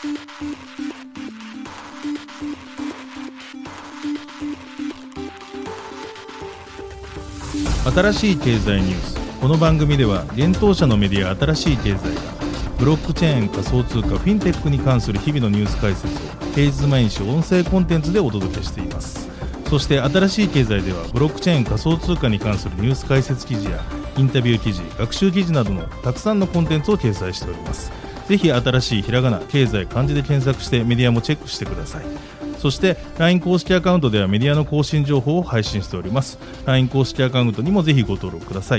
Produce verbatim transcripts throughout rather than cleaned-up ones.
新しい経済ニュース。この番組では現当社のメディア新しい経済がブロックチェーン、仮想通貨、フィンテックに関する日々のニュース解説を平日毎日音声コンテンツでお届けしています。そして新しい経済ではブロックチェーン、仮想通貨に関するニュース解説記事やインタビュー記事、学習記事などのたくさんのコンテンツを掲載しております。ぜひ新しいひらがな、経済、漢字で検索してメディアもチェックしてください。そして ライン 公式アカウントではメディアの更新情報を配信しております。 ライン 公式アカウントにもぜひご登録ください。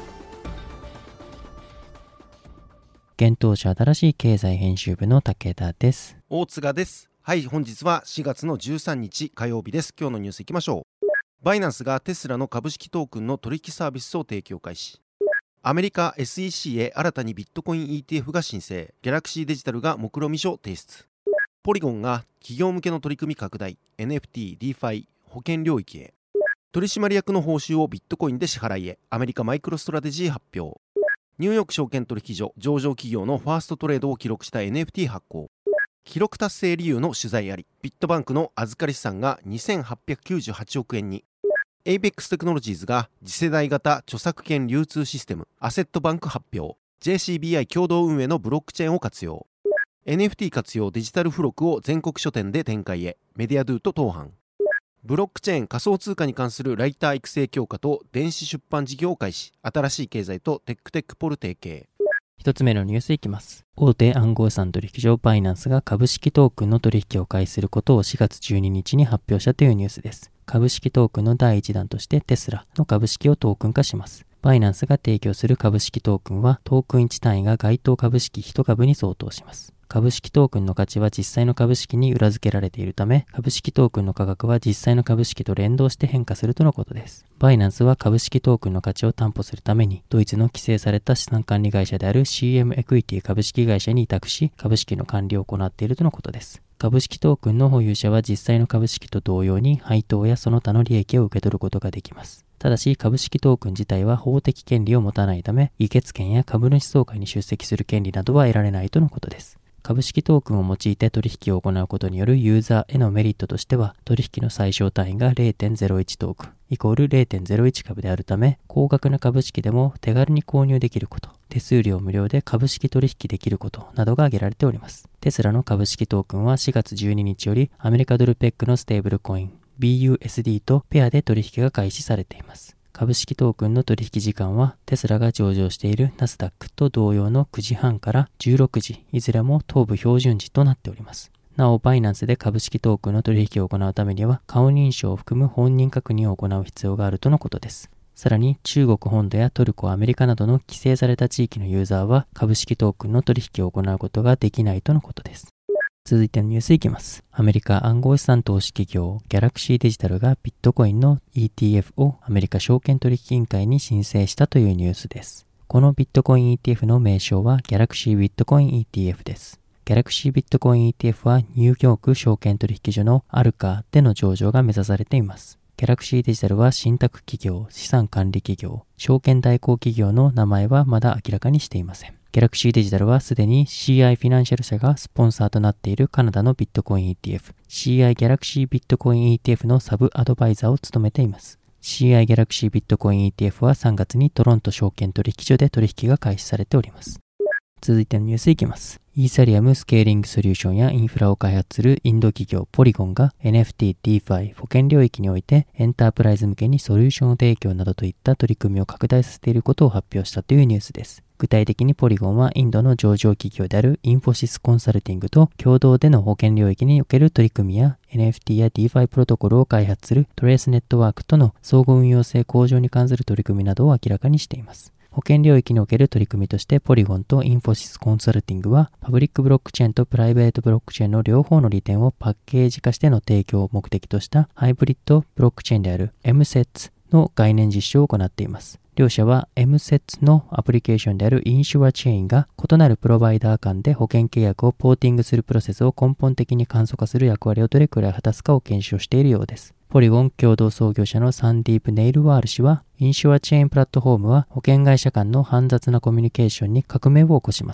現当社新しい経済編集部の武田です。 大塚です。はい、本日はしがつのじゅうさんにち火曜日です。今日のニュースいきましょう。バイナンスがテスラの株式トークンの取引サービスを提供開始。アメリカ エスイーシー へ新たにビットコイン イーティーエフ が申請。ギャラクシーデジタルが目論見書提出。ポリゴンが企業向けの取り組み拡大、エヌエフティー、ディーファイ、保険領域へ。取締役の報酬をビットコインで支払いへ。アメリカマイクロストラテジー発表。ニューヨーク証券取引所上場企業のファーストトレードを記録した エヌエフティー 発行。記録達成理由の取材あり。ビットバンクの預かり資産がにせんはっぴゃくきゅうじゅうはちおくえんに。エイベックス テクノロジーズが次世代型著作権流通システムアセットバンク発表。 ジェーシービーアイ 共同運営のブロックチェーンを活用。 エヌエフティー 活用デジタル付録を全国書店で展開へ。メディアドゥと当販。ブロックチェーン仮想通貨に関するライター育成強化と電子出版事業を開始。新しい経済とテックテックポル提携。 一つ目のニュースいきます。大手暗号資産取引所バイナンスが株式トークンの取引を開始することをしがつじゅうににちに発表したというニュースです。株式トークンの第一弾としてテスラの株式をトークン化します。バイナンスが提供する株式トークンはトークンいち単位が該当株式いち株に相当します。株式トークンの価値は実際の株式に裏付けられているため、株式トークンの価格は実際の株式と連動して変化するとのことです。バイナンスは株式トークンの価値を担保するために、ドイツの規制された資産管理会社である シーエム エクイティ株式会社に委託し、株式の管理を行っているとのことです。株式トークンの保有者は実際の株式と同様に配当やその他の利益を受け取ることができます。ただし株式トークン自体は法的権利を持たないため、議決権や株主総会に出席する権利などは得られないとのことです。株式トークンを用いて取引を行うことによるユーザーへのメリットとしては、取引の最小単位が ゼロてんゼロいち トークンイコール ゼロてんゼロいち 株であるため、高額な株式でも手軽に購入できること、手数料無料で株式取引できることなどが挙げられております。テスラの株式トークンはしがつじゅうににちよりアメリカドルペックのステーブルコイン ビーユーエスディー とペアで取引が開始されています。株式トークンの取引時間はテスラが上場しているナスダックと同様のくじはんからじゅうろくじ、いずれも東部標準時となっております。なお、バイナンスで株式トークンの取引を行うためには顔認証を含む本人確認を行う必要があるとのことです。さらに中国本土やトルコ、アメリカなどの規制された地域のユーザーは株式トークンの取引を行うことができないとのことです。続いてのニュースいきます。アメリカ暗号資産投資企業ギャラクシーデジタルがビットコインの イーティーエフ をアメリカ証券取引委員会に申請したというニュースです。このビットコイン イーティーエフ の名称はギャラクシービットコイン イーティーエフ です。ギャラクシービットコイン イーティーエフ はニューヨーク証券取引所のアルカーでの上場が目指されています。ギャラクシーデジタルは信託企業、資産管理企業、証券代行企業の名前はまだ明らかにしていません。ギャラクシーデジタルはすでに シーアイ フィナンシャル社がスポンサーとなっているカナダのビットコイン イーティーエフ、シーアイ ギャラクシービットコイン イーティーエフ のサブアドバイザーを務めています。シーアイ ギャラクシービットコイン イーティーエフ はさんがつにトロント証券取引所で取引が開始されております。続いてのニュースいきます。イーサリアムスケーリングソリューションやインフラを開発するインド企業ポリゴンが エヌエフティー、ディーファイ、保険領域においてエンタープライズ向けにソリューション提供などといった取り組みを拡大させていることを発表したというニュースです。具体的にポリゴンはインドの上場企業であるインフォシスコンサルティングと共同での保険領域における取り組みや エヌエフティー や ディーファイ プロトコルを開発するトレースネットワークとの相互運用性向上に関する取り組みなどを明らかにしています。保険領域における取り組みとしてポリゴンとインフォシスコンサルティングはパブリックブロックチェーンとプライベートブロックチェーンの両方の利点をパッケージ化しての提供を目的としたハイブリッドブロックチェーンである エムセッツ の概念実証を行っています。両社は エムセッツ のアプリケーションであるインシュアチェーンが異なるプロバイダー間で保険契約をポーティングするプロセスを根本的に簡素化する役割をどれくらい果たすかを検証しているようです。ポリゴン共同創業者のサンディープ・ネイルワール氏は、インシュアチェーンプラットフォームは保険会社間の煩雑なコミュニケーションに革命を起こします。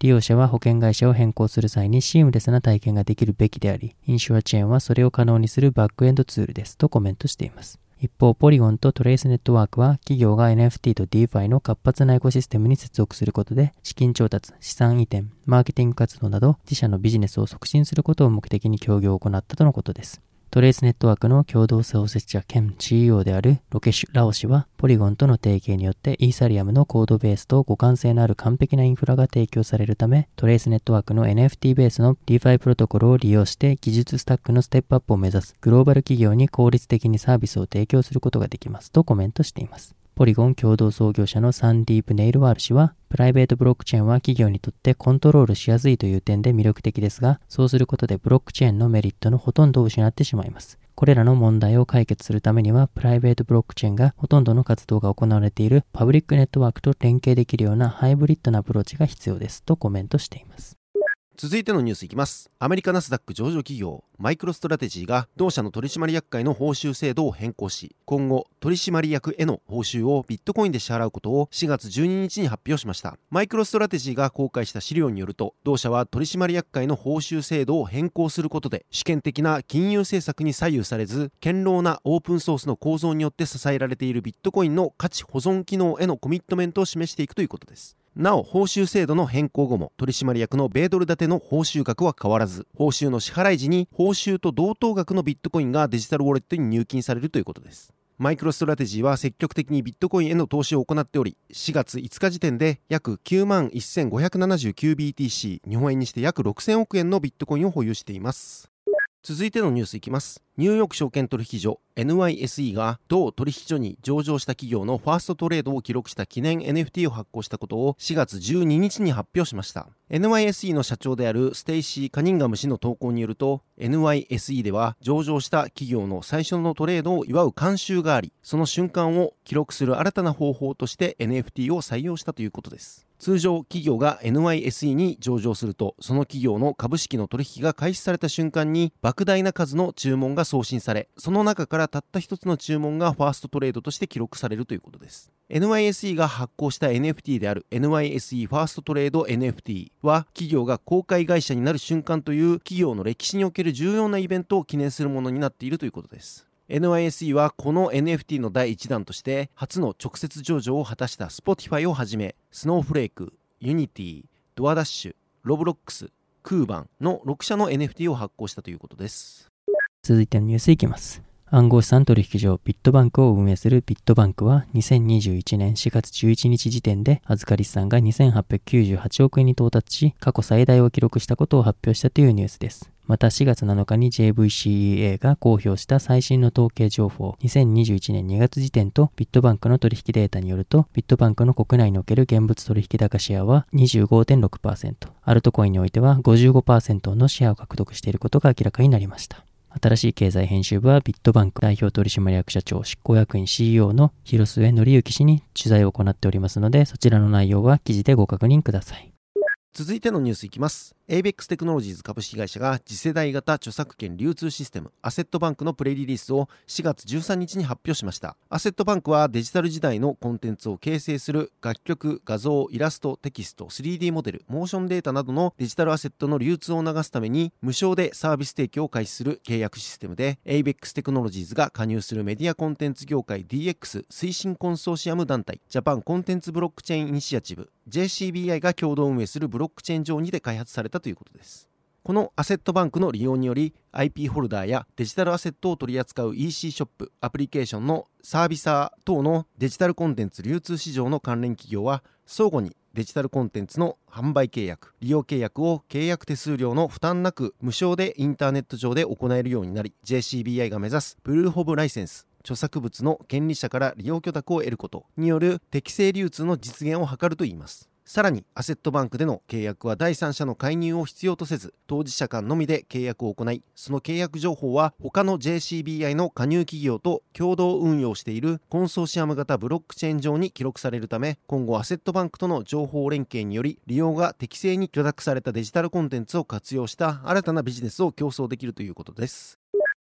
利用者は保険会社を変更する際にシームレスな体験ができるべきであり、インシュアチェーンはそれを可能にするバックエンドツールですとコメントしています。一方、ポリゴンとトレースネットワークは企業が エヌエフティー と ディーファイ の活発なエコシステムに接続することで、資金調達、資産移転、マーケティング活動など自社のビジネスを促進することを目的に協業を行ったとのことです。トレースネットワークの共同創設者兼 シーイーオー であるロケシュ・ラオ氏は、ポリゴンとの提携によってイーサリアムのコードベースと互換性のある完璧なインフラが提供されるため、トレースネットワークの エヌエフティー ベースの ディーファイ プロトコルを利用して技術スタックのステップアップを目指すグローバル企業に効率的にサービスを提供することができますとコメントしています。ポリゴン共同創業者のサンディープ・ネイルワール氏は、プライベートブロックチェーンは企業にとってコントロールしやすいという点で魅力的ですが、そうすることでブロックチェーンのメリットのほとんどを失ってしまいます。これらの問題を解決するためには、プライベートブロックチェーンがほとんどの活動が行われているパブリックネットワークと連携できるようなハイブリッドなアプローチが必要ですとコメントしています。 続いてのニュースいきます。アメリカナスダック上場企業マイクロストラテジーが同社の取締役会の報酬制度を変更し、今後取締役への報酬をビットコインで支払うことをしがつじゅうににちに発表しました。マイクロストラテジーが公開した資料によると、同社は取締役会の報酬制度を変更することで主権的な金融政策に左右されず、堅牢なオープンソースの構造によって支えられているビットコインの価値保存機能へのコミットメントを示していくということです。なお、報酬制度の変更後も取締役の米ドル建ての報酬額は変わらず、報酬の支払い時に報酬と同等額のビットコインがデジタルウォレットに入金されるということです。マイクロストラテジーは積極的にビットコインへの投資を行っており、しがついつか時点で約 きゅうまんせんごひゃくななじゅうきゅうビーティーシー、日本円にして約ろくせんおくえんのビットコインを保有しています。続いてのニュースいきます。ニューヨーク証券取引所 エヌワイエスイー が同取引所に上場した企業のファーストトレードを記録した記念 エヌエフティー を発行したことをしがつじゅうににちに発表しました。エヌワイエスイー の社長であるステイシー・カニンガム氏の投稿によると、 エヌワイエスイー では上場した企業の最初のトレードを祝う慣習があり、その瞬間を記録する新たな方法として エヌエフティー を採用したということです。通常、企業が エヌワイエスイー に上場すると、その企業の株式の取引が開始された瞬間に莫大な数の注文が送信され、その中からたった一つの注文がファーストトレードとして記録されるということです。エヌワイエスイー が発行した エヌエフティー である エヌワイエスイー ファーストトレード エヌエフティー は、企業が公開会社になる瞬間という企業の歴史における重要なイベントを記念するものになっているということです。エヌワイエスイー はこの エヌエフティー の第一弾として初の直接上場を果たした Spotify をはじめ、スノーフレーク、ユニティ、ドアダッシュ、ロブロックス、クーバンのろくしゃの エヌエフティー を発行したということです。 続いてのニュースいきます。暗号資産取引所ビットバンクを運営するビットバンクはにせんにじゅういちねんしがつじゅういちにち時点で預かり資産がにせんはっぴゃくきゅうじゅうはちおくえんに到達し、過去最大を記録したことを発表したというニュースです。またしがつなのかに ジェイブイシーイーエー が公表した最新の統計情報、にせんにじゅういちねんにがつ時点とビットバンクの取引データによると、ビットバンクの国内における現物取引高シェアは にじゅうごてんろくパーセント、アルトコインにおいては ごじゅうごパーセント のシェアを獲得していることが明らかになりました。新しい経済編集部はビットバンク代表取締役社長執行役員 シーイーオー の広末則之氏に取材を行っておりますので、そちらの内容は記事でご確認ください。 続いてのニュースいきます。エイベックス テクノロジーズ株式会社が次世代型著作権流通システムアセットバンクのプレリリースをしがつじゅうさんにちに発表しました。アセットバンクはデジタル時代のコンテンツを形成する楽曲、画像、イラスト、テキスト、スリーディー モデル、モーションデータなどのデジタルアセットの流通を促すために無償でサービス提供を開始する契約システムで、 エイベックス テクノロジーズが加入するメディアコンテンツ業界 ディーエックス 推進コンソーシアム団体ジャパンコンテンツブロックチェーンイニシアチブ ジェーシービーアイ が共同運営するブロックチェーン上にて開発されたということです。このアセットバンクの利用により アイピー ホルダーやデジタルアセットを取り扱う イーシー ショップ、アプリケーションのサービサー等のデジタルコンテンツ流通市場の関連企業は相互にデジタルコンテンツの販売契約、利用契約を契約手数料の負担なく無償でインターネット上で行えるようになり、 ジェーシービーアイ が目指すプルーフ・オブ・ライセンス、著作物の権利者から利用許諾を得ることによる適正流通の実現を図るといいます。さらにアセットバンクでの契約は第三者の介入を必要とせず、当事者間のみで契約を行い、その契約情報は他の ジェーシービーアイ の加入企業と共同運用しているコンソーシアム型ブロックチェーン上に記録されるため、今後アセットバンクとの情報連携により利用が適正に許諾されたデジタルコンテンツを活用した新たなビジネスを競争できるということです。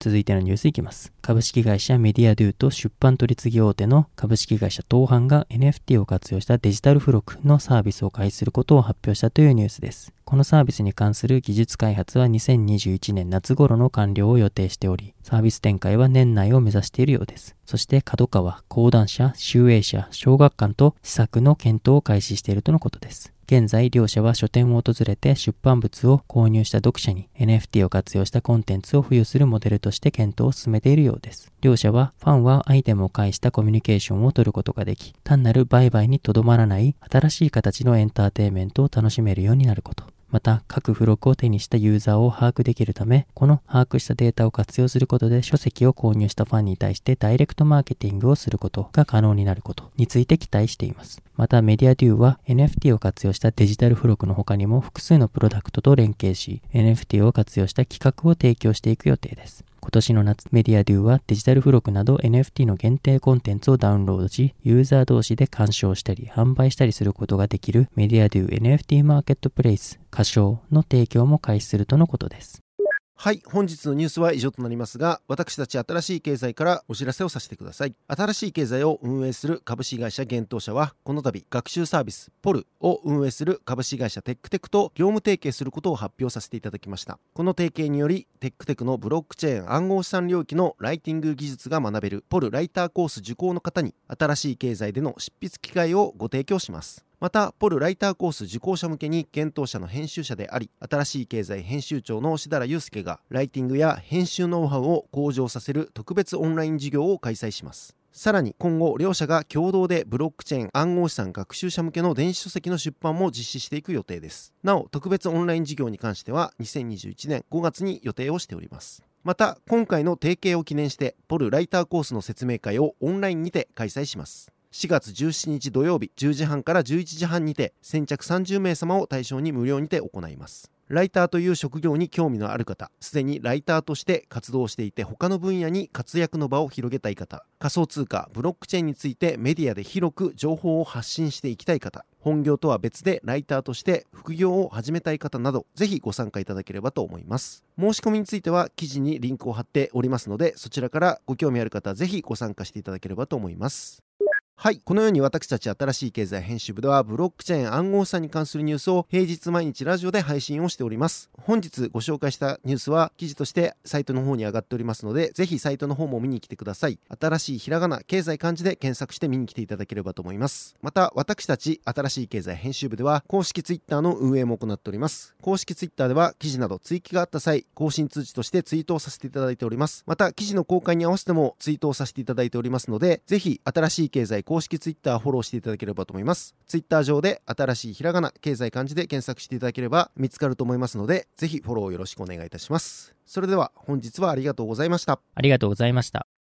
続いてのニュースいきます。株式会社メディアドゥと出版取次大手の株式会社東販が エヌエフティー を活用したデジタル付録のサービスを開始することを発表したというニュースです。このサービスに関する技術開発はにせんにじゅういちねん夏頃の完了を予定しており、サービス展開は年内を目指しているようです。そして角川、講談社、集英社、小学館と施策の検討を開始しているとのことです。現在、両社は書店を訪れて出版物を購入した読者に エヌエフティー を活用したコンテンツを付与するモデルとして検討を進めているようです。両社はファンはアイテムを介したコミュニケーションを取ることができ、単なる売買にとどまらない新しい形のエンターテインメントを楽しめるようになること。また、各付録を手にしたユーザーを把握できるため、この把握したデータを活用することで書籍を購入したファンに対してダイレクトマーケティングをすることが可能になることについて期待しています。また、メディアドゥは エヌエフティー を活用したデジタル付録の他にも複数のプロダクトと連携し、エヌエフティー を活用した企画を提供していく予定です。今年の夏、メディアドゥはデジタル付録など エヌエフティー の限定コンテンツをダウンロードし、ユーザー同士で鑑賞したり販売したりすることができるメディアドゥ エヌエフティー マーケットプレイス仮称の提供も開始するとのことです。 はい、本日のニュースは以上となりますが、私たち新しい経済からお知らせをさせてください。新しい経済を運営する株式会社幻冬舎は、この度学習サービスポルを運営する株式会社テックテクと業務提携することを発表させていただきました。この提携により、テックテクのブロックチェーン暗号資産領域のライティング技術が学べるポルライターコース受講の方に、新しい経済での執筆機会をご提供します。また、ポルライターコース受講者向けに幻冬舎の編集者であり、新しい経済編集長の志田祐介がライティングや編集ノウハウを向上させる特別オンライン授業を開催します。さらに今後両社が共同でブロックチェーン暗号資産学習者向けの電子書籍の出版も実施していく予定です。なお、特別オンライン授業に関してはにせんにじゅういちねんごがつに予定をしております。また、今回の提携を記念してポルライターコースの説明会をオンラインにて開催します。しがつじゅうしちにち土曜日じゅうじはんからじゅういちじはんにて先着さんじゅうめいさまを対象に無料にて行います。ライターという職業に興味のある方、すでにライターとして活動していて他の分野に活躍の場を広げたい方、仮想通貨、ブロックチェーンについてメディアで広く情報を発信していきたい方、本業とは別でライターとして副業を始めたい方など、ぜひご参加いただければと思います。申し込みについては記事にリンクを貼っておりますので、そちらからご興味ある方はぜひご参加していただければと思います。はい、このように私たち新しい経済編集部ではブロックチェーン暗号資産に関するニュースを平日毎日ラジオで配信をしております。本日ご紹介したニュースは記事としてサイトの方に上がっておりますので、ぜひサイトの方も見に来てください。新しいひらがな経済漢字で検索して見に来ていただければと思います。また私たち新しい経済編集部では公式ツイッターの運営も行っております。公式ツイッターでは記事など追記があった際、更新通知としてツイートをさせていただいております。また記事の公開に合わせてもツイートをさせていただいておりますので、ぜひ新しい経済公式ツイッターフォローしていただければと思います。ツイッター上で新しいひらがな経済漢字で検索していただければ見つかると思いますので、ぜひフォローよろしくお願いいたします。それでは本日はありがとうございました。 ありがとうございました。